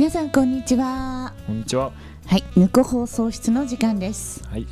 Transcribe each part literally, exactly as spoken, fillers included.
皆さんこんにちは。 こんにちは。 はい、ぬこ放送室の時間です。 はい。ど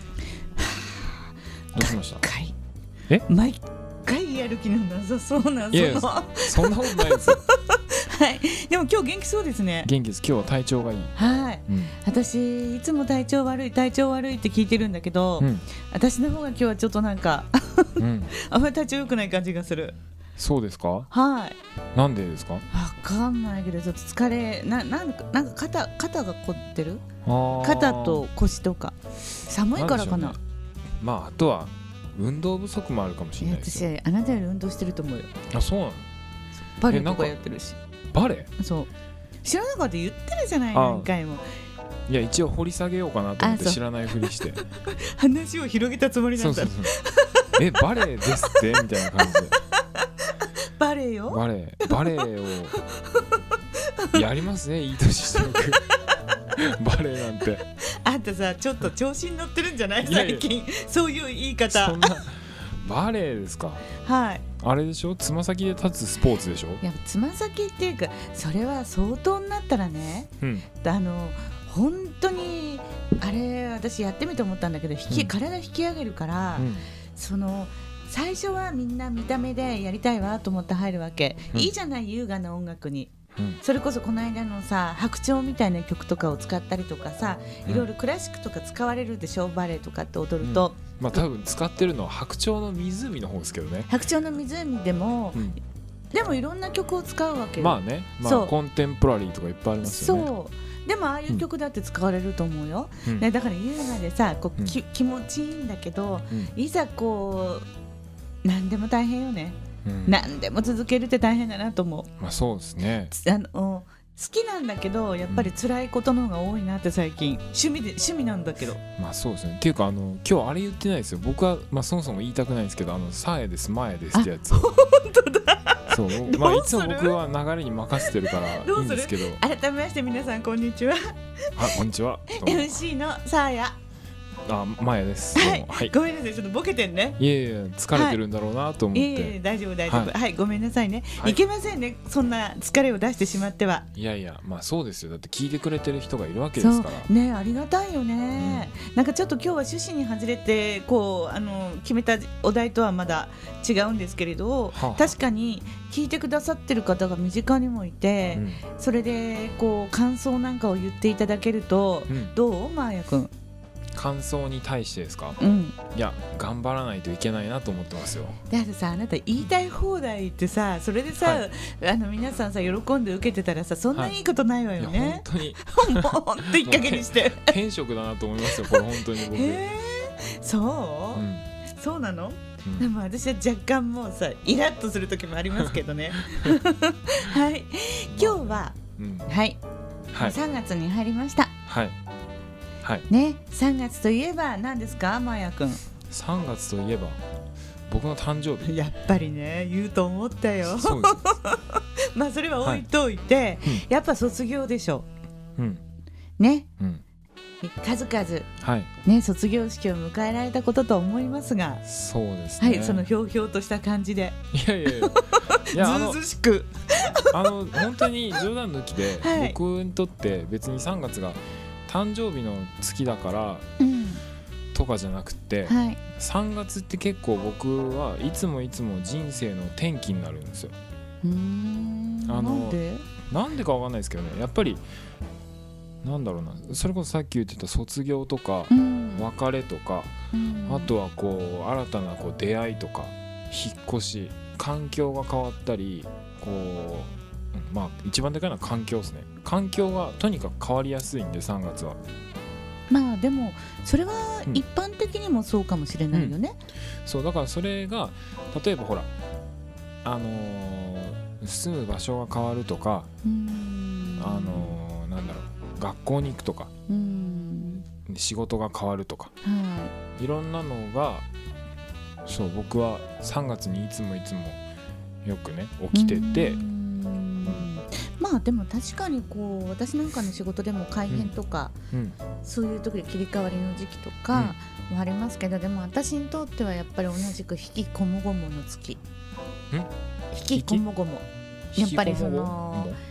うしました？ 毎回え毎回やる気のなさそうな。 いやいや、そんなことないですよ。 はい、でも今日元気そうですね。 元気です。今日は体調がいい。 はい、 うん、 私いつも体調悪い体調悪いって聞いてるんだけど、うん、私の方が今日はちょっとなんか、うん、あんまり体調良くない感じがする。 そうですか？ はい。 なんでですか？わかんないけどちょっと疲れな、なんか、なんか 肩, 肩が凝ってる。肩と腰とか寒いからか な, な、ね、 まああとは運動不足もあるかもしれないですよ。 私あなたより運動してると思うよ。 あ、そうなの？ バレエとかやってるし。 バレエ？ そう、知らなかった言ってるじゃない。何回も。 いや、一応掘り下げようかなと思って知らないふりして話を広げたつもりなんだ。そうそうそうえ、バレエですってみたいな感じでバレエよ。 バレエバレエをやりますね。いい年して僕バレエなんて。 あんたさ、ちょっと調子に乗ってるんじゃない？最近。いやいや、そういう言い方。 そんなバレエですか？ はい。あれでしょ、つま先で立つスポーツでしょ。 いや、つま先っていうか、それは相当になったらね、うん、あの本当にあれ私やってみて思ったんだけど、引き、うん、体引き上げるから、うん、その最初はみんな見た目でやりたいわと思って入るわけ、うん、いいじゃない、優雅な音楽に、うん、それこそこの間のさ、白鳥みたいな曲とかを使ったりとかさ、うん、いろいろクラシックとか使われるでしょ、バレエとかって踊ると、 うん、まあ多分使ってるのは白鳥の湖の方ですけどね。 白鳥の湖でも、うん、でもいろんな曲を使うわけよ。 まあね、まあ、コンテンポラリーとかいっぱいありますよね。 そうでもああいう曲だって使われると思うよ、うんね、だから優雅でさこう、うん、気持ちいいんだけど、うん、いざこう何でも大変よね、うん、何でも続けるって大変だなと思う。 まあそうですね。 あの好きなんだけどやっぱり辛いことの方が多いなって最近、趣味で趣味なんだけど。 まあそうですね。っていうかあの今日あれ言ってないですよ。僕は、まあ、そもそも言いたくないんですけど、あのさえです前ですってやつ。 本当だ。 そうまあ、いつも僕は流れに任せてるからいいんですけど。 改めまして皆さんこんにちは。 あ、こんにちは。 エムシー のサーヤ。 あ、マヤです。 はい、はい、ごめんなさい、ちょっとボケてんね。 いやいや、疲れてるんだろうなと思って。はい、 いやいや大丈夫大丈夫、はい、はい、ごめんなさいね、はい、いけませんね、そんな疲れを出してしまっては。 いやいや、まあそうですよ。だって聞いてくれてる人がいるわけですからね。ありがたいよね、うん、なんかちょっと今日は趣旨に外れてこうあの決めたお題とはまだ違うんですけれど、はあ、確かに聞いてくださってる方が身近にもいて、うん、それでこう感想なんかを言っていただけると、うん、どうマーヤくん？ 感想に対してですか？ うん、 いや頑張らないといけないなと思ってますよ。 だってさ、あなた言いたい放題ってさ、それでさ、はい、あの皆さんさ喜んで受けてたらさ、そんないいことないわよね、はい、いや本当にもう本当いい加減にして天職だなと思いますよこれ本当に僕。 えー、そう、うん、そうなの、うん、でも私は若干もうさイラッとする時もありますけどねはい、今日は、うん、はい、はい、さんがつに入りました。 はいはいね、さんがつといえば何ですか、マーヤくん？ さんがつといえば僕の誕生日。 やっぱりね、言うと思ったよ。 そうですまあそれは置いといて、はい、やっぱ卒業でしょ、うん、ね、うん、数々、はいね、卒業式を迎えられたことと思いますが。 そうですね、 はい、そのひょうひょうとした感じで、 いやいやいやいやずうずしくあの本当に冗談抜きで、はい、僕にとって別にさんがつが誕生日の月だから、うん、とかじゃなくて、はい、さんがつって結構僕はいつもいつも人生の転機になるんですよ。 うーん、 あのなんでなんでかわかんないですけどね、やっぱりなんだろうな、それこそさっき言ってた卒業とか、うん、別れとか、うん、あとはこう新たなこう出会いとか引っ越し、環境が変わったり、こうまあ一番でかいのは環境ですね。環境がとにかく変わりやすいんでさんがつは。 まあでもそれは一般的にもそうかもしれないよね、 うん、そうだからそれが例えばほらあのー、住む場所が変わるとか、うーん、あのー、なんだろう、学校に行くとか、うーん、仕事が変わるとか、はい、いろんなのがそう僕はさんがつにいつもいつもよくね起きてて、 まあでも確かにこう私なんかの仕事でも改変とか、うん、そういう時で切り替わりの時期とかもありますけど、うん、でも私にとってはやっぱり同じく引きこもごもの月。引きこもごも、やっぱりその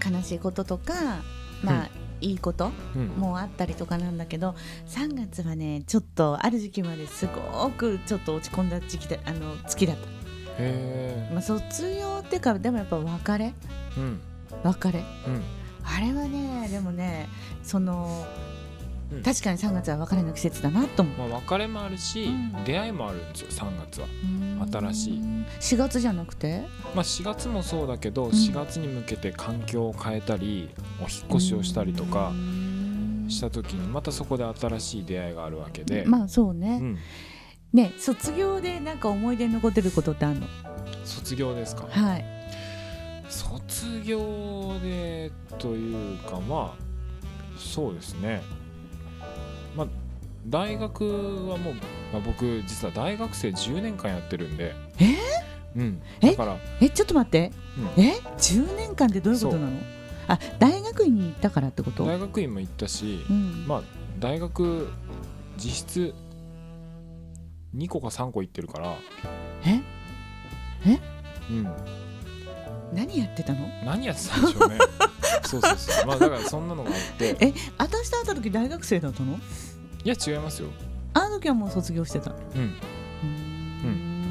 悲しいこととか、まあ、うん、いいこともあったりとかなんだけど、さんがつはねちょっとある時期まですごくちょっと落ち込んだ時期であの月だった。 へー、 まあ、卒業っていうかでもやっぱ別れ、うん、別れ、うん、あれはねでもねその、うん、確かにさんがつは別れの季節だなと思う、 まあ、別れもあるし、うん、出会いもあるんですよさんがつは。新しいしがつじゃなくて、 まあ、しがつもそうだけど、うん、しがつに向けて環境を変えたりお引っ越しをしたりとかした時にまたそこで新しい出会いがあるわけで、 まあそうね、うん、ね、卒業でなんか思い出に残ってることってあるの？ 卒業ですか？ はい。 卒業でというか、まあそうですね、まあ大学はもう、まあ、僕実は大学生じゅうねんかんやってるんで。 えーうん、だからええちょっと待って、うん、えじゅうねんかんってどういうことなの？あ、大学院に行ったからってこと？ 大学院も行ったし、うん、まあ大学実質にこかさんこ行ってるから。 ええうん、 何やってたの？ 何やってたんでしょうねそうそうそう、まあだからそんなのがあってえ、私と会った時大学生だったの？ いや違いますよ。 あの時はもう卒業してた。 うんうん、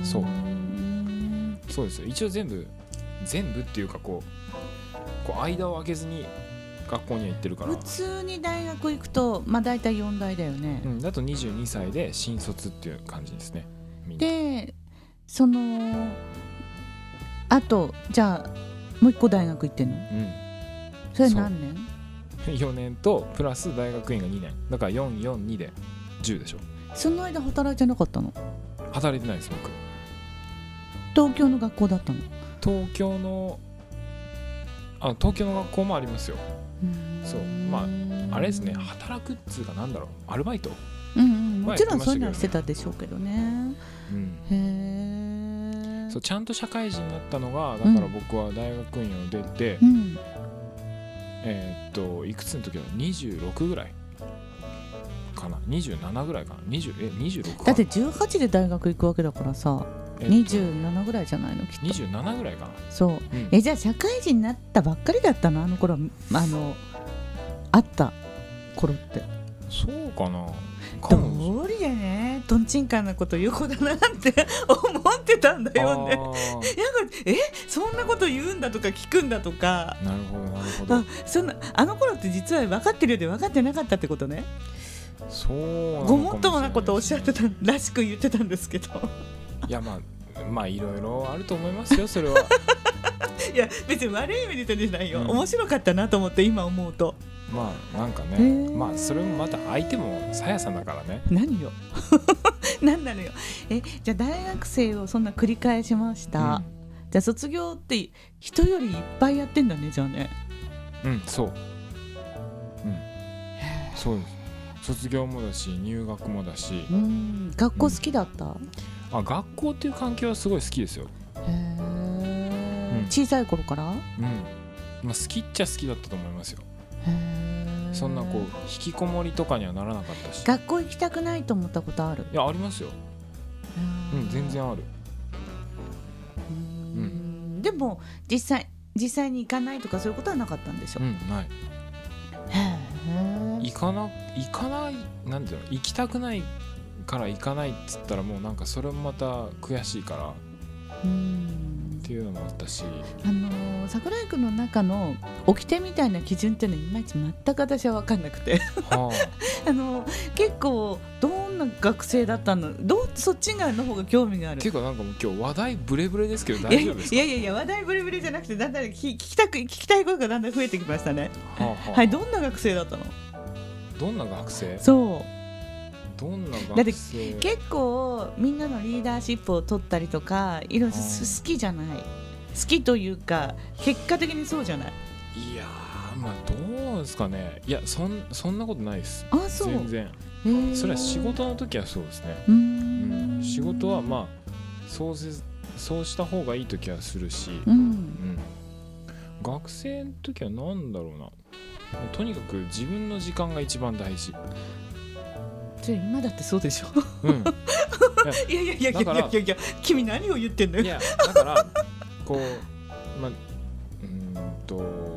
そうそうですよ。一応全部全部っていうかこうこう間を空けずに学校には行ってるから。 普通に大学行くとまあ大体よんだいだよね、 うん、だとにじゅうにさいで新卒っていう感じですね。みんなでそのあとじゃあもう一個大学行ってんの？うん、それ何年？よねんとプラス大学院がにねんだからよん、よん、にでじゅうでしょ。 その間働いてなかったの？ 働いてないです僕。 東京の学校だったの？ 東京のあ東京の学校もありますよ。そうまああれですね、働くっつうかなんだろうアルバイト、 うんうん、もちろんそういうのはしてたでしょうけどね、うん、へえ。そうちゃんと社会人になったのがだから僕は大学院を出て、うん、えー、っといくつの時はにじゅうろくぐらいかな、にじゅうななぐらいかな、にじゅうえにじゅうろくかな。 だってじゅうはちで大学行くわけだからさ、えっと、にじゅうななぐらいじゃないのきっと。 にじゅうななぐらいかな。 そう、うん、えじゃあ社会人になったばっかりだったのあの頃、あの会った頃って。 そうかな。 どうりでねとんちんかんなこと言う子だなって思ってたんだよね。なんかえそんなこと言うんだとか聞くんだとか。 なるほどなるほど。 あそんなあの頃って実は分かってるようで分かってなかったってことね。 そうごもっともなことをおっしゃってたらしく言ってたんですけどいやまあまあいろいろあると思いますよそれはいや別に悪い意味で言ってんじゃないよ、うん、面白かったなと思って今思うと。 まあなんかね、まあそれもまた相手もさやさんだからね。 何よ何なのよ。えじゃあ大学生をそんな繰り返しました、うん、じゃあ卒業って人よりいっぱいやってんだねじゃあね。 うんそううんそうです。卒業もだし入学もだし。 うん、学校好きだった、うん、 あ学校っていう環境はすごい好きですよ。 へえ、うん、小さい頃から？うん、 まあ、好きっちゃ好きだったと思いますよ。へそんなこう引きこもりとかにはならなかったし。 学校行きたくないと思ったことある？ いやありますよ。うん全然ある。 うん、うん、でも実際実際に行かないとかそういうことはなかったんでしょ？ うんない。へ行かな行かないなんていうの行きたくないから行かないっつったらもうなんかそれもまた悔しいからうんっていうのもあったし、 あのー、桜井君の中の掟みたいな基準っていうのはいまいち全く私は分かんなくて、はあ、あのー、結構どんな学生だったの？どうそっち側の方が興味がある。 っていうかなんかもう今日話題ブレブレですけど大丈夫ですか？ いやいやいや話題ブレブレじゃなくてだんだん聞き、聞きたく聞きたいことがだんだん増えてきましたね。はあはあ、はいどんな学生だったの？ どんな学生？ そうどんな学生？ だって結構みんなのリーダーシップを取ったりとかいろいろ好きじゃない？好きというか結果的にそうじゃない？ いやーまあどうですかね。いや そ, んそんなことないです。 あそう全然、えー、それは仕事の時はそうですね。うーん、うん、仕事はまあそうせそうした方がいい時はするし、うんうん、学生の時はなんだろうな、とにかく自分の時間が一番大事。 じゃあ今だってそうでしょ、 うん、 いやいやいやいやいやいやいや君何を言ってんのよ。 いやだからこう、ま、うーんと結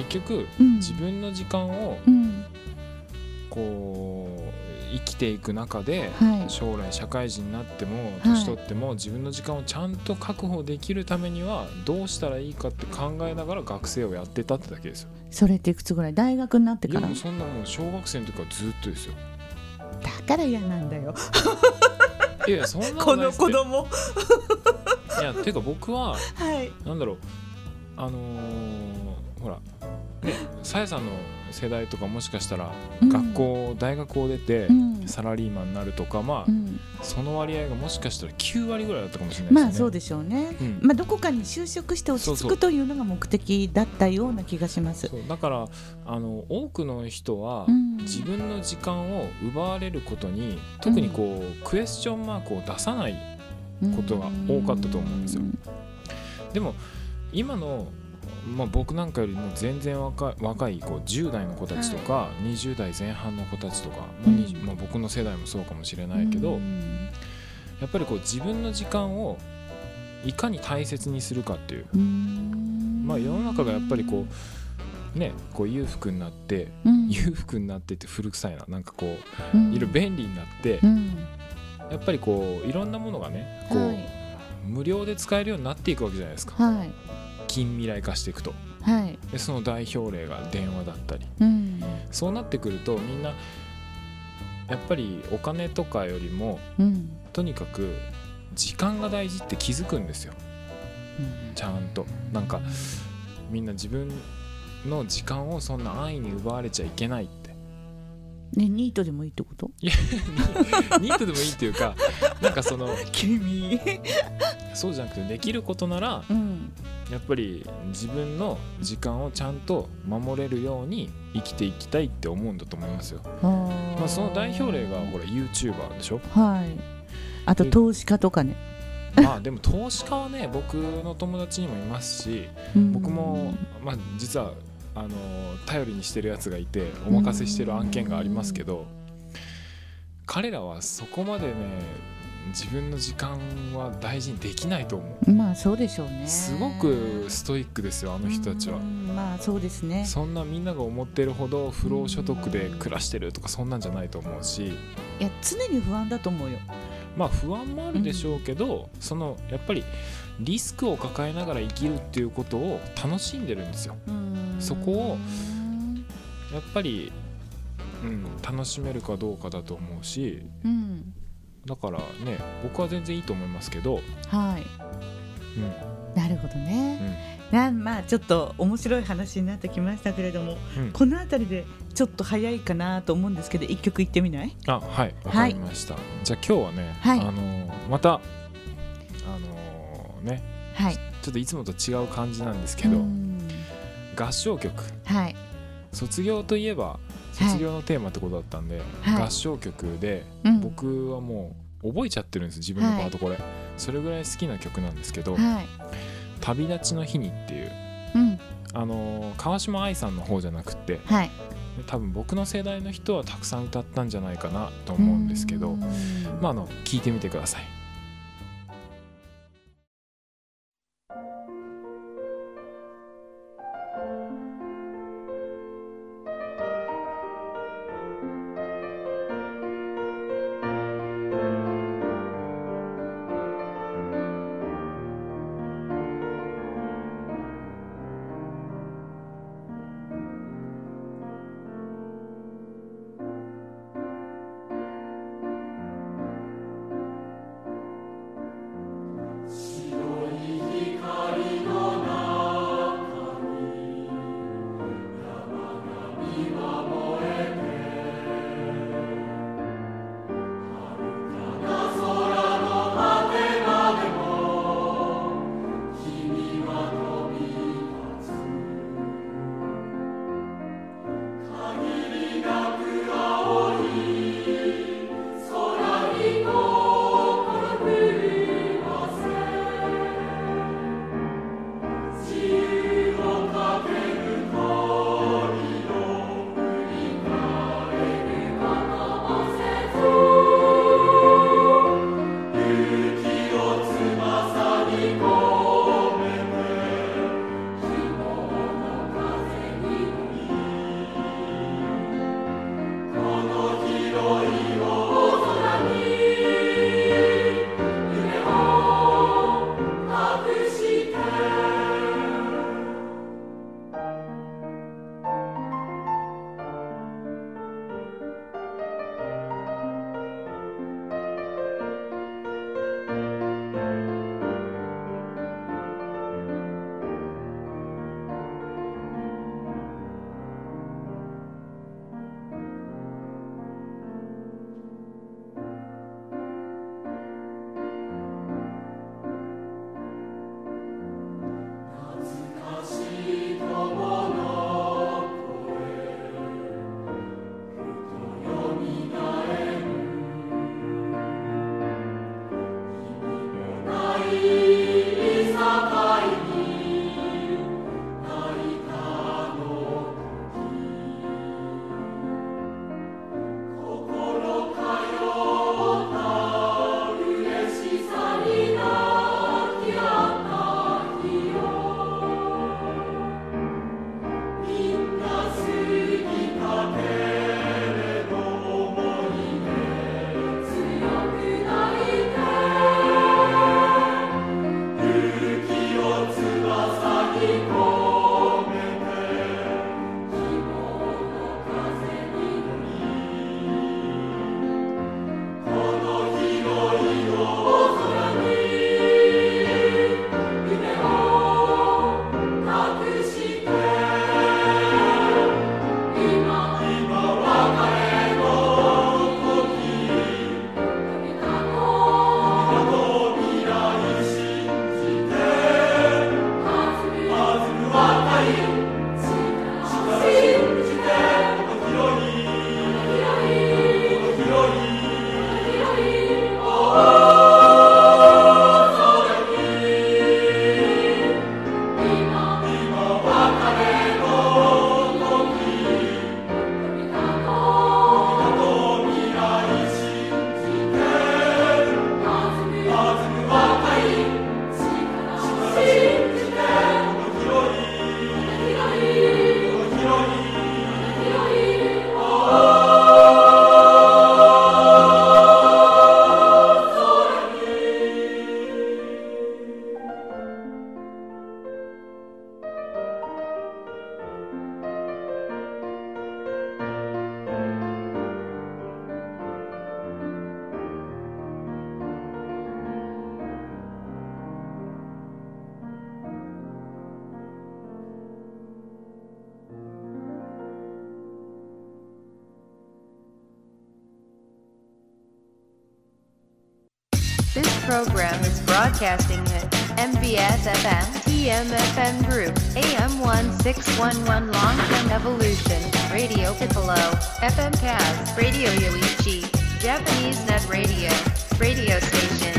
結局、うん、自分の時間を、うん、こう生きていく中で、はい、将来社会人になっても年取っても、はい、自分の時間をちゃんと確保できるためにはどうしたらいいかって考えながら学生をやってたってだけですよ。 それっていくつぐらい？大学になってから？ いやそんなもん小学生の時からずっとですよ。 だから嫌なんだよいやそんなこの子供いやてか僕は、はい、なんだろうあのー、ほらねさやさんの世代とかもしかしたら学校、うん、大学を出てサラリーマンになるとか、まあ、うん、その割合がもしかしたらきゅうわりぐらいだったかもしれないですね。 まあそうでしょうね、うん、まあ、どこかに就職して落ち着くというのが目的だったような気がします。 そうだからあの多くの人は自分の時間を奪われることに特にこう、クエスチョンマークを出さないことが多かったと思うんですよ。でも今のまあ、僕なんかよりも全然若い、若いこうじゅう代の子たちとか、はい、にじゅう代前半の子たちとか、まあにまあ、僕の世代もそうかもしれないけど、うん、やっぱりこう自分の時間をいかに大切にするかっていう、うん、まあ、世の中がやっぱりこうねこう裕福になって、うん、裕福になってって古臭いななんかこう、うん、いろいろ便利になって、うん、やっぱりこういろんなものがねこう、はい、無料で使えるようになっていくわけじゃないですか。はい、近未来化していくと、はい、でその代表例が電話だったり、うん、そうなってくるとみんなやっぱりお金とかよりも、うん、とにかく時間が大事って気づくんですよ、うん、ちゃんとなんかみんな自分の時間をそんな安易に奪われちゃいけないってね、ニートでもいいってこと？ いやニートでもいいっていうかなんかその君そうじゃなくてできることなら、うん、やっぱり自分の時間をちゃんと守れるように生きていきたいって思うんだと思いますよ。まあ、その代表例がほら YouTuber でしょ。はい。 あと投資家とかね。 まあでも投資家はね僕の友達にもいますし、僕もまあ実はあの頼りにしてるやつがいてお任せしてる案件がありますけど、彼らはそこまでね自分の時間は大事にできないと思う。 まあそうでしょうね。 すごくストイックですよあの人たちは。 まあそうですね。 そんなみんなが思ってるほど不労所得で暮らしてるとかそんなんじゃないと思うし、いや常に不安だと思うよ。 まあ不安もあるでしょうけど、うん、そのやっぱりリスクを抱えながら生きるっていうことを楽しんでるんですよ。そこをやっぱり、うん、楽しめるかどうかだと思うし、うん、だからね僕は全然いいと思いますけど、はい、 うん、なるほどね、うん、なまあちょっと面白い話になってきましたけれども、うん、このあたりでちょっと早いかなと思うんですけど一曲いってみない？ あ、はい、わかりました、はい、じゃあ今日はね、はい、あのー、またあのー、ね、はい、ちょっといつもと違う感じなんですけど、合唱曲、はい、卒業といえば卒業のテーマってことだったんで、はい、合唱曲で、うん、僕はもう覚えちゃってるんです自分のパートこれ、はい、それぐらい好きな曲なんですけど、はい、旅立ちの日にっていう、うん、あの川島愛さんの方じゃなくて、はい、多分僕の世代の人はたくさん歌ったんじゃないかなと思うんですけど、まああの聞いてみてください。 This program is broadcasting at エムビーエス エフエム ティーエム エフエム Group エーエム せんろくじゅういち Long-Term Evolution Radio Piccolo エフエム Kaz Radio Yoichi Japanese Net Radio Radio Station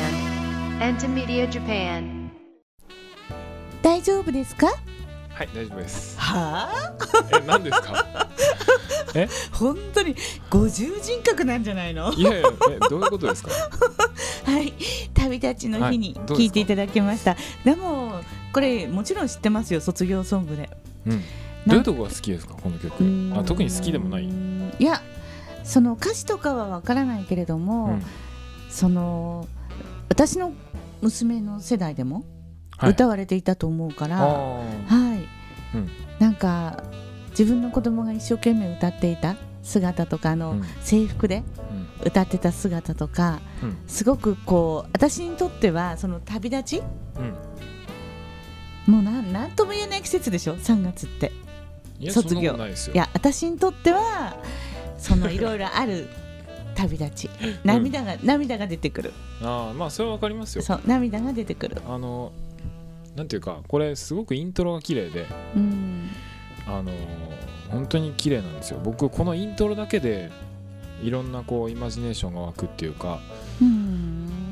and Entimedia Japan 大丈夫ですか？ はい大丈夫です。 はぁ？え何ですか？え本当に五重人格なんじゃないの？ いやいやえどういうことですか？ はい旅立ちの日に聞いていただきました、はい、で, でもこれもちろん知ってますよ、卒業ソングで、 うん、どういうとこが好きですかこの曲？あ特に好きでもない？ いやその歌詞とかはわからないけれども、うん、その私の娘の世代でも歌われていたと思うから、はい、はいうん、なんか自分の子供が一生懸命歌っていた姿とかあの、うん、制服で歌ってた姿とか、うん、すごくこう私にとってはその旅立ち、うん、もうなんなんとも言えない季節でしょさんがつって。 いや卒業ないですよ。 いや私にとってはそのいろいろある旅立ち涙が、うん、涙が出てくる。 あまあそれはわかりますよ。 そう涙が出てくる。 あのなんていうかこれすごくイントロが綺麗で、うん、あの本当に綺麗なんですよ。僕このイントロだけでいろんなこうイマジネーションが湧くっていうか、うん、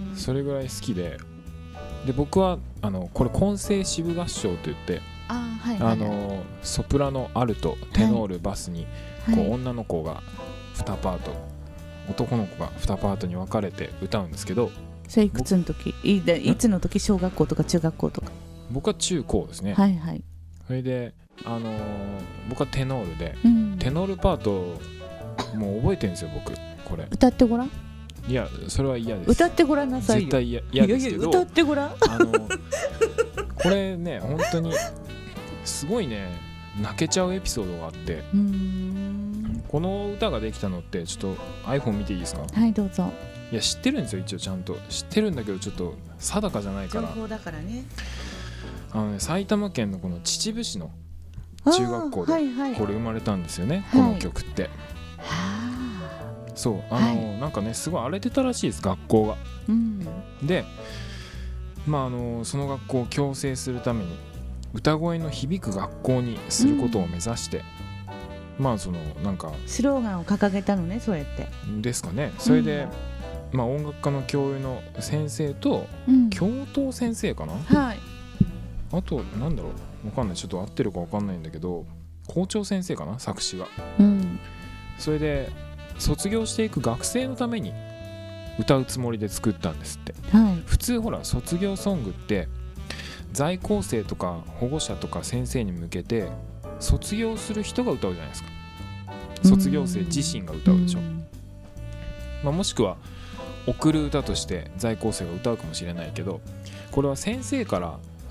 それぐらい好きで、で僕はあのこれ混声支部合唱と言って、あ、はいはいはい、あのソプラノ、アルト、テノール、はい、バスにこう、はい、女の子がにパート、男の子がにパートに分かれて歌うんですけど、 それいくつの時？い, いつの時？小学校とか中学校とか？ 僕は中高ですね。 はいはい。 それで、あのー、僕はテノールで、うん、テノールパートもう覚えてるんですよ僕これ。 歌ってごらん。 いやそれは嫌です。 歌ってごらんなさいよ。 絶対嫌ですけど。いやいや歌ってごらん。 あのー、これね本当にすごいね泣けちゃうエピソードがあって、うーんこの歌ができたのってちょっと iPhone 見ていいですか？ はいどうぞ。 いや知ってるんですよ一応ちゃんと知ってるんだけどちょっと定かじゃないから。 情報だからね。 あのね埼玉県のこの秩父市の中学校でこれ生まれたんですよね、はいはい、この曲って、はい、そうあの、はい、なんかねすごい荒れてたらしいです学校が、うん、でまああのその学校を矯正するために歌声の響く学校にすることを目指して、うん、まあそのなんかスローガンを掲げたのねそうやってですかね。それで、うん、まあ音楽科の教諭の先生と、うん、教頭先生かな、はい、あとなんだろうわかんないちょっと合ってるかわかんないんだけど校長先生かな作詞が、うん、それで卒業していく学生のために歌うつもりで作ったんですって、はい、普通ほら卒業ソングって在校生とか保護者とか先生に向けて卒業する人が歌うじゃないですか。卒業生自身が歌うでしょ、まあ、もしくは送る歌として在校生が歌うかもしれないけどこれは先生から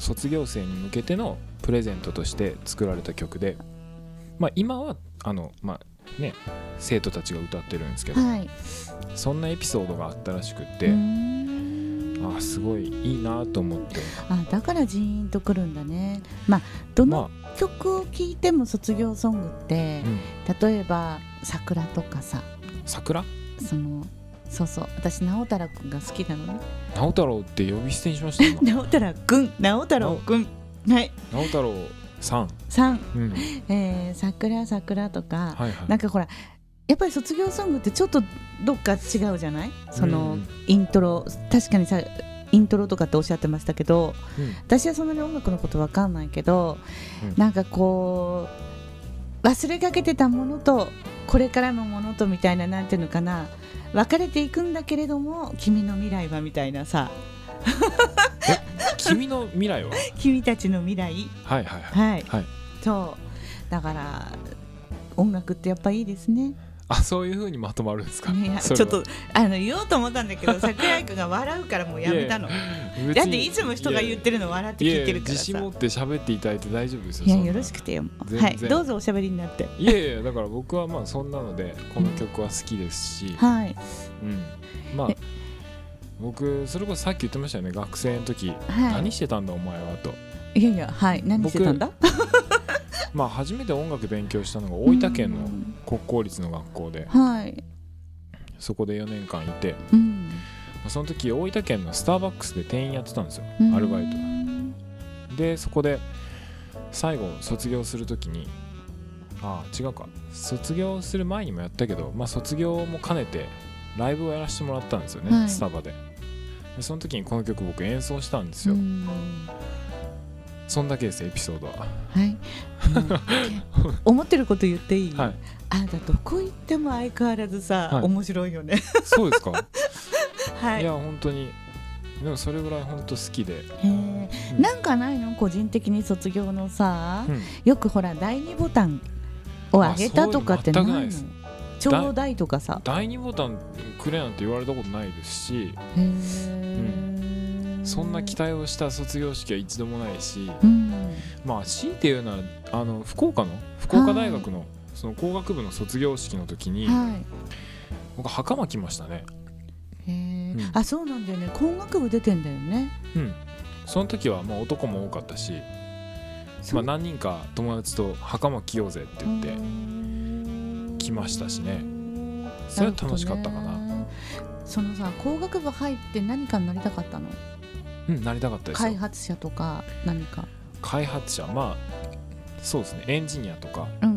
卒業生に向けてのプレゼントとして作られた曲で、まあ、今はあの、まあね、生徒たちが歌ってるんですけど、はい、そんなエピソードがあったらしくって、うーん、あすごいいいなと思って。 あだからジーンとくるんだね。まあどの曲を聴いても卒業ソングって、まあ、例えば桜とかさ、 桜そのそうそう、私直太朗くんが好きなのね。 直太朗って呼び捨てにしました直太朗くん、直太朗くん、はい、 直太朗さんさん、うん、えー、桜桜とか、はいはい、なんかほらやっぱり卒業ソングってちょっとどっか違うじゃない。その、うん、イントロ、確かにさイントロとかっておっしゃってましたけど、うん、私はそんなに音楽のこと分かんないけど、うん、なんかこう忘れかけてたものとこれからのものとみたいな、なんていうのかな、分かれていくんだけれども君の未来はみたいなさえ君の未来は君たちの未来、 はいはいはい、はいはい、 そうだから音楽ってやっぱいいですね。 あそういう風にまとまるんですか。 いやちょっとあの言おうと思ったんだけど桜井くんが笑うからもうやめたの。いやいやだっていつも人が言ってるの笑って聞いてるからさ。 いやいや自信持って喋っていただいて大丈夫ですよ。 いやよろしくてよ。はいどうぞおしゃべりになって。 いやいやだから僕はまあそんなのでこの曲は好きですし、うん、 はい、 うん、まあ僕それこそさっき言ってましたよね、学生の時、はい、何してたんだお前はと。 いやいやはい何してたんだまあ初めて音楽勉強したのが大分県の国公立の学校で、 はい、 そこでよねんかんいて、 うん、 その時大分県のスターバックスで店員やってたんですよ、アルバイトで。そこで最後卒業する時に、ああ違うか、卒業する前にもやったけど、まあ、卒業も兼ねてライブをやらせてもらったんですよね、はい、スタバで。でその時にこの曲僕演奏したんですよ。そんだけですエピソードは。 はい、うん、思ってること言っていい？ はい、 あなたどこ行っても相変わらずさ、はい、面白いよね。 そうですか。 はい、 いや本当にでもそれぐらい本当好きで。 へー、うん、なんかないの個人的に卒業のさ、うん、よくほらだいにボタンを上げたとかってないの？ないちょうだいとかさだいにボタンくれなんて言われたことないですし、 へー、うんそんな期待をした卒業式は一度もないし、 うん、 まあ強いて言うのはあの福岡の福岡大学のその工学部の卒業式の時に、はい、僕袴着ましたね。 へー、うん、あそうなんだよね、工学部出てんだよね。 うん、その時はまあ男も多かったし、まあ、何人か友達と袴着ようぜって言って来ましたしね。それは楽しかったかな。 そのさ工学部入って何かになりたかったの？ うん、なりたかったですよ。 開発者とか何か。 開発者、まあそうですね、エンジニアとか、 うんうんうん、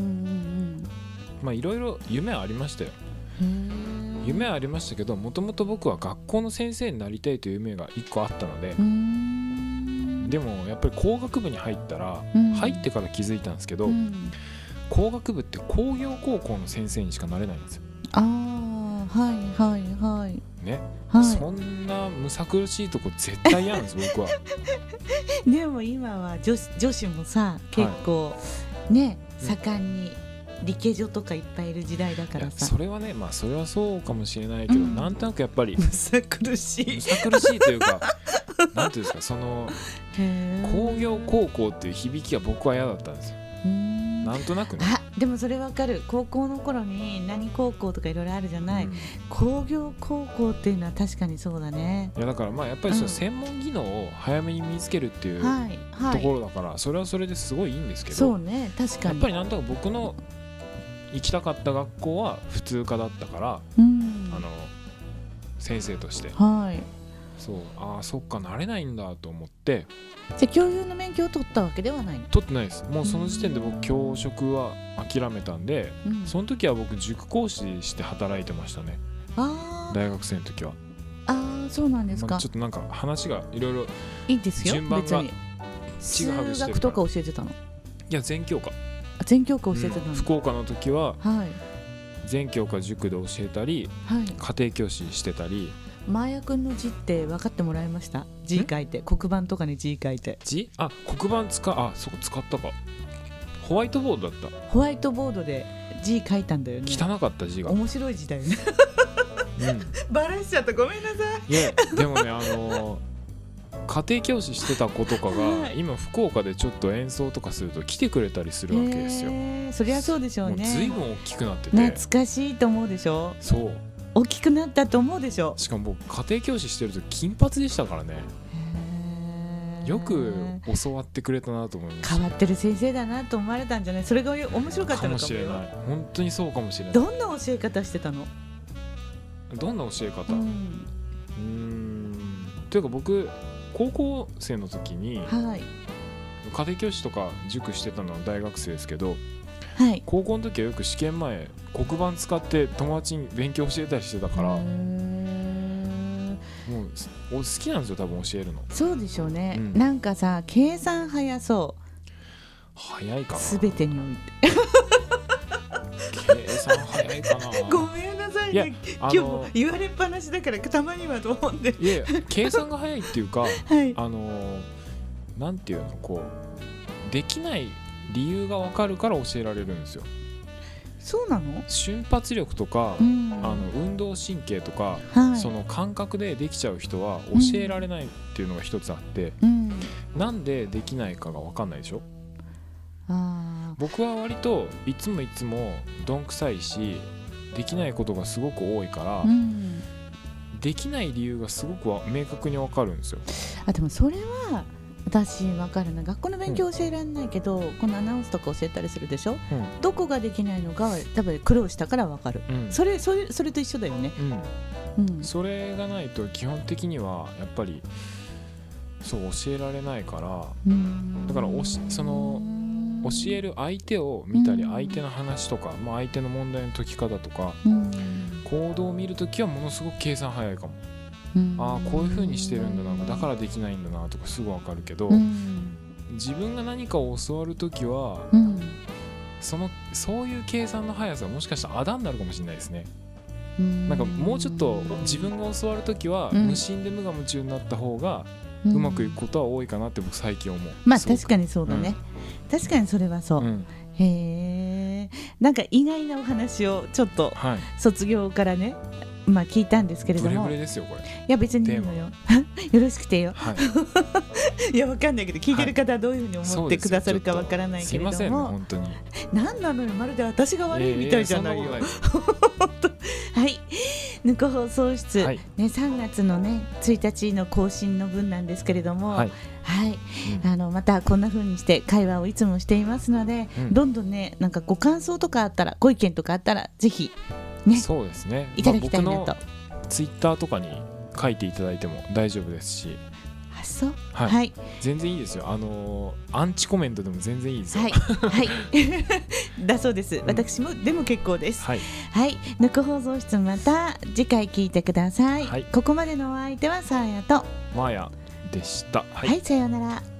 まあいろいろ夢はありましたよ。夢はありましたけど、もともと僕は学校の先生になりたいという夢が一個あったので、でもやっぱり工学部に入ったら、入ってから気づいたんですけど、工学部って工業高校の先生にしかなれないんですよ。 ああはいはいはいね、 はい、 そんなむさ苦しいとこ絶対嫌なんです僕は。 でも今は 女子、女子もさ結構、はい、ね盛んに理系女とかいっぱいいる時代だからさ。 それはね、まあそれはそうかもしれないけど、うん、なんとなくやっぱりむさ苦しいむさ苦しいというかなんていうんですか、その工業高校っていう響きが僕は嫌だったんですよ。なんとなくね。 あでもそれわかる。高校の頃に何高校とかいろいろあるじゃない、うん、工業高校っていうのは確かにそうだね。 いやだからまあやっぱりその専門技能を早めに身につけるっていう、うん、ところだからそれはそれですごいいいんですけど、 そうね確かに。 やっぱりなんとか僕の行きたかった学校は普通科だったから、 うん、 あの先生として、 はい、 そうああそっか慣れないんだと思って。 じゃあ教諭の免許を取ったわけではないの？ 取ってないです。もうその時点で僕教職は諦めたんで、うん、その時は僕塾講師して働いてましたね。 あ大学生の時は。 ああそうなんですか。 まあ、ちょっとなんか話がいろいろいいですよ順番が数学とか教えてたの？いや全教科。 全教科教えてたの、 うん、福岡の時は、 はい、 全教科塾で教えたり、はい、家庭教師してたり。 マーヤ君の字って分かってもらいました？字書いて黒板とかに字書いて。 字？あ黒板使あそこ使ったか。ホワイトボードだった。 ホワイトボードで字書いたんだよね。 汚かった字が。 面白い字だよね。うん、バラしちゃったごめんなさい。 いやでもねあのー、 家庭教師してた子とかが今福岡でちょっと演奏とかすると来てくれたりするわけですよ。 そりゃそうでしょうね。 もう随分大きくなってて懐かしいと思うでしょ。 そう大きくなったと思うでしょ。 しかも僕家庭教師してると金髪でしたからね。よく教わってくれたなと思いました。 変わってる先生だなと思われたんじゃない。それが面白かったのかも。 かもしれない。本当にそうかもしれない。 どんな教え方してたの？ どんな教え方？ うん、 うーんというか僕高校生の時に、はい、家庭教師とか塾してたのは大学生ですけど、はい、高校の時はよく試験前黒板使って友達に勉強教えたりしてたから、もう好きなんですよ多分教えるの。そうでしょうね、うん、なんかさ計算早そう。早いかな全てにおいて計算早いかなごめんなさいね、今日も言われっぱなしだからたまにはと思うんで。いや計算が早いっていうか、はい、あのなんていうのこうできない理由が分かるから教えられるんですよ。そうなの？瞬発力とか、うん、あの運動神経とか、はい、その感覚でできちゃう人は教えられないっていうのが一つあって、うん、なんでできないかが分かんないでしょ。あ僕は割といつもいつもどんくさいしできないことがすごく多いから、うん、できない理由がすごく明確に分かるんですよ。あでもそれは私分かるな。学校の勉強教えられないけど、うん、このアナウンスとか教えたりするでしょ、うん、どこができないのか多分苦労したから分かる、うん、それ、それ、それと一緒だよね、うんうん、それがないと基本的にはやっぱりそう教えられないから、だからおしその教える相手を見たり相手の話とか、まあ、相手の問題の解き方とか行動を見るときはものすごく計算早いかも。ああこういう風にしてるんだなだからできないんだなとかすぐ分かるけど、自分が何かを教わるときはそのそういう計算の速さはもしかしたらあだになるかもしれないですね。なんかもうちょっと自分が教わるときは無心で無我夢中になった方がうまくいくことは多いかなって僕最近思う。まあ確かにそうだね、うん、確かにそれはそう、うん、へえ。なんか意外なお話をちょっと卒業からね、まあ聞いたんですけれども、ブレブレですよこれ。いや別にいいのよよろしくてよ、はい、いやわかんないけど聞いてる方はどういうふうに思ってくださるかわからないけれども、すいませんね本当に。何なのよまるで私が悪いみたいじゃないよ、えー、はい、ぬこ放送室、はいね、さんがつの、ね、ついたちの更新の分なんですけれども、はいはいうん、あのまたこんな風にして会話をいつもしていますので、うん、どんどんねなんかご感想とかあったらご意見とかあったらぜひね、そうですね、いただきたいなと、まあ、僕のツイッターとかに書いていただいても大丈夫ですし、あそう、はいはい、全然いいですよ。あのー、アンチコメントでも全然いいですよ。はい、はい、だそうです。私も、うん、でも結構です。はい、はい、ぬこ放送室また次回聞いてください。はい、ここまでのお相手はさあやとまーやでした。はい、はい、さようなら。